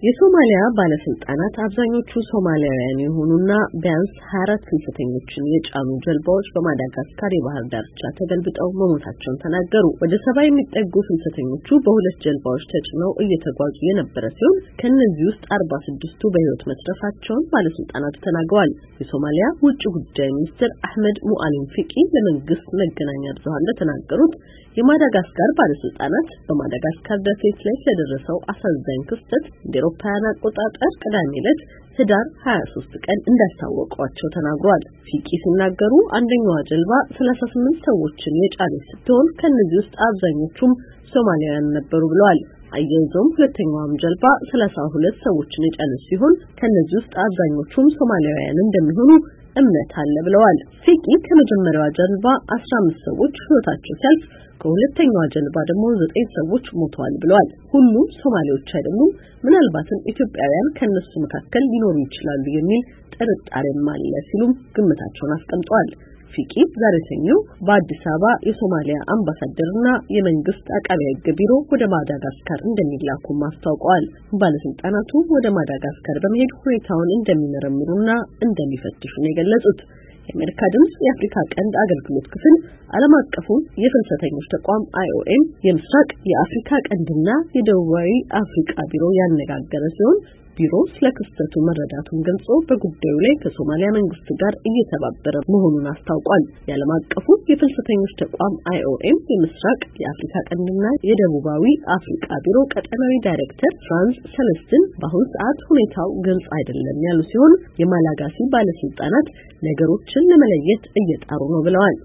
የሶማሊያ ባለስልጣናት አብዛኞቹ ሶማሊያውያን የሆኑና ቢያንስ 24 ፍልሰተኞችን የጫኑ ጀልባዎች በማዳጋስካር የባህር ዳርቻ ተገልብጠው መሞታቸውን ተናገሩ። ወደ 70 የሚጠጉ ፍልሰተኞቹ በሁለት ጀልባዎች ተጭነው እየተጓዙ የነበረ ሲሆን ከነዚህ ውስጥ 46ቱ በህይወት መትረፋቸውን ባለስልጣናቱ ተናግረዋል። የሶማሊያ ውጭ ጉዳይ ሚኒስትር አህመድ ሙአሊም ፊቂ ለመንግስት መገናኛ ብዙሃን እንደተናገሩት የማዳጋስካር ባለስልጣናት በማዳጋስካር ደሴት ላይ ስለደረሰው አሳዛኝ ክስተት እንደ አውሮፓውያን አቆጣጠር ቅዳሜ ዕለት ህዳር 23 ቀን እንዳስታወቋቸው ተናግረዋል። ፊቂ ሲናገሩ አንደኛዋ ጀልባ 38 ሰዎችን የጫነች ስትሆን ከነዚህ ውስጥ አብዛኞቹም ሶማሊያውያን ነበሩ ብለዋል። አያይዘውም ሁለተኛዋም ጀልባ 32 ሰዎችን የጫነች ሲሆን ከነዚህ ውስጥ አብዛኞቹም ሶማሊያውያን እንደሚሆኑ እምነት አለ ብለዋል። ፊቂ ከመጀመሪያዋ ጀልባ 15 ሰዎች ህይወታቸው ሲያልፍ ከሁለተኛዋ ጀልባ ደግሞ 9 ሰዎች ሞተዋል ብለዋል። ሁሉም ሶማሌዎች አይደሉም፣ ምናልባትም ኢትዮጵያውያን ከነሱ መካከል ሊኖሩ ይችላሉ የሚል ጥርጣሬም አለ ሲሉም ግምታቸውን አስቀምጠዋል። ፊቂ ዛሬ ሰኞ በአዲስ አበባ የሶማሊያ አምባሳደርና የመንግስት አቃቤ ሕግ ቢሮ ወደ ማዳጋስካር እንደሚላኩ ማስታወቀዋል። ባለስልጣናቱ ወደ ማዳጋስካር በመሄድ ሁኔታውን እንደሚመረምሩና እንደሚፈትሹ ነው የገለጹት። የአሜሪካ ድምጽ የአፍሪካ ቀንድ አገልግሎት ክፍል ዓለም አቀፉ የፍልሰተኞች ተቋም IOM የምስራቅ የአፍሪካ ቀንድና የደቡባዊ አፍሪካ ቢሮ ያነጋገረ ሲሆን ቢሮ ስለ ክስተቱ መረዳቱን ገልጾ በጉዳዩ ላይ ከሶማሊያ መንግስት ጋር እየተባበረ መሆኑን አስታውቋል። የዓለም አቀፉ የፍልሰተኞች ተቋም IOM የምስራቅ የአፍሪካ ቀንድና የደቡባዊ አፍሪካ ቢሮ ቀጠናዊ ዳይሬክተር ፍራንስ ሰለስትን በአሁኑ ሰዓት ሁኔታው ግልጽ አይደለም ያሉ ሲሆን የማላጋሲ ባለስልጣናት ነገሮችን ለመለየት እየጣሩ ነው ብለዋል።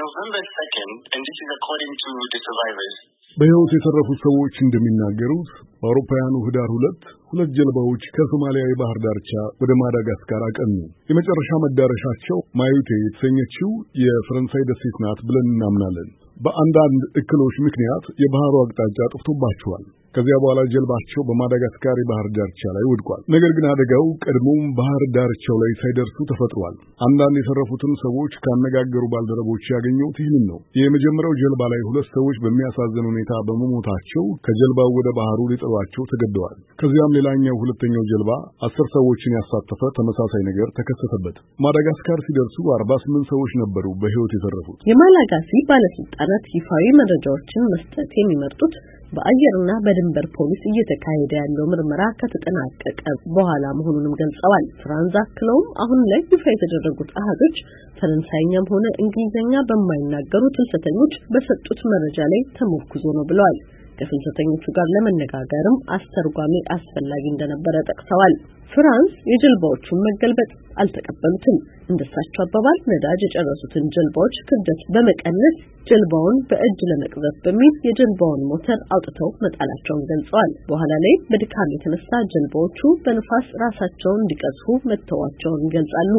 በህይወት የተረፉት ሰዎች እንደሚናገሩት በአውሮፓውያኑ ህዳር 2 ጀልባዎች ከሶማሊያ የባህር ዳርቻ ወደ ማዳጋስካር አቀኑ። የመጨረሻ መዳረሻቸው ማዩቴ የተሰኘችው የፈረንሳይ ደሴት ናት ብለን እናምናለን። በአንዳንድ እክሎች ምክንያት የባህሩ አቅጣጫ ጠፍቶባቸዋል። ከዚያ በኋላ ጀልባቸው በማዳጋስካር የባህር ዳርቻ ላይ ወድቋል። ነገር ግን አደጋው ቀድሞም ባህር ዳርቻው ላይ ሳይደርሱ ተፈጥሯል። አንዳንድ የተረፉትን ሰዎች ካነጋገሩ ባልደረቦች ያገኙት ይህንን ነው። የመጀመሪያው ጀልባ ላይ 2 ሰዎች በሚያሳዝን ሁኔታ በመሞታቸው ከጀልባው ወደ ባህሩ ሊጥሏቸው ተገደዋል። ከዚያም ሌላኛው ሁለተኛው ጀልባ 10 ሰዎችን ያሳተፈ ተመሳሳይ ነገር ተከሰተበት። ማዳጋስካር ሲደርሱ 48 ሰዎች ነበሩ በህይወት የተረፉት። የማላጋሲ ባለስልጣናት ይፋዊ መረጃዎችን መስጠት የሚመርጡት በአየርና በድንበር ፖሊስ እየተካሄደ ያለው ምርመራ ከተጠናቀቀ በኋላ መሆኑንም ገልጸዋል። ፍራንስ አክለውም አሁን ላይ ይፋ የተደረጉት አሃዞች ፈረንሳይኛም ሆነ እንግሊዝኛ በማይናገሩ ፍልሰተኞች በሰጡት መረጃ ላይ ተመርኩዞ ነው ብለዋል። ከፍልሰተኞቹ ጋር ለመነጋገርም አስተርጓሚ አስፈላጊ እንደነበረ ጠቅሰዋል። ፍራንስ የጀልባዎቹን መገልበጥ አልተቀበሉትም። እንደሳቸው አባባል ነዳጅ የጨረሱትን ጀልባዎች ክብደት በመቀነስ ጀልባውን በእጅ ለመቅዘፍ በሚል የጀልባውን ሞተር አውጥተው መጣላቸውን ገልጸዋል። በኋላ ላይ በድካም የተነሳ ጀልባዎቹ በንፋስ ራሳቸውን እንዲቀዝፉ መተዋቸውን ይገልጻሉ።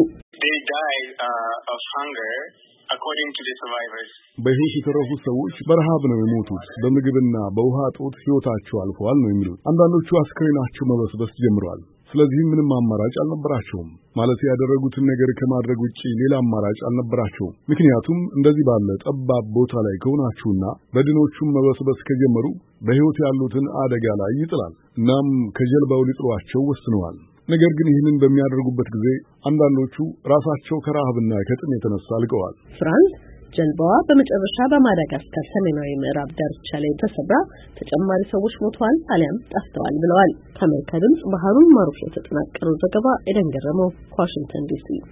በህይወት የተረፉት ሰዎች በረሃብ ነው የሞቱት። በምግብና በውሃ እጦት ህይወታቸው አልፈዋል ነው የሚሉት። አንዳንዶቹ አስክሬናቸው መበስበስ ጀምረዋል። ስለዚህ ምንም አማራጭ አልነበራቸውም። ማለት ያደረጉትን ነገር ከማድረግ ውጪ ሌላ አማራጭ አልነበራቸውም። ምክንያቱም እንደዚህ ባለ ጠባብ ቦታ ላይ ከሆናችሁና በድኖቹም መበስበስ ከጀመሩ በህይወት ያሉትን አደጋ ላይ ይጥላል። እናም ከጀልባው ሊጥሏቸው ወስነዋል። ነገር ግን ይህንን በሚያደርጉበት ጊዜ አንዳንዶቹ ራሳቸው ከረሃብና ከጥም የተነሳ አልቀዋል። ፍራንስ ጀልባዋ በመጨረሻ በማዳጋስካር ሰሜናዊ ምዕራብ ዳርቻ ላይ ተሰብራ ተጨማሪ ሰዎች ሞተዋል አሊያም ጠፍተዋል ብለዋል። ከአሜሪካ ድምጽ ባህሩን ማሩፍ የተጠናቀረው ዘገባ ኤደን ገረመው ከዋሽንግተን ዲሲ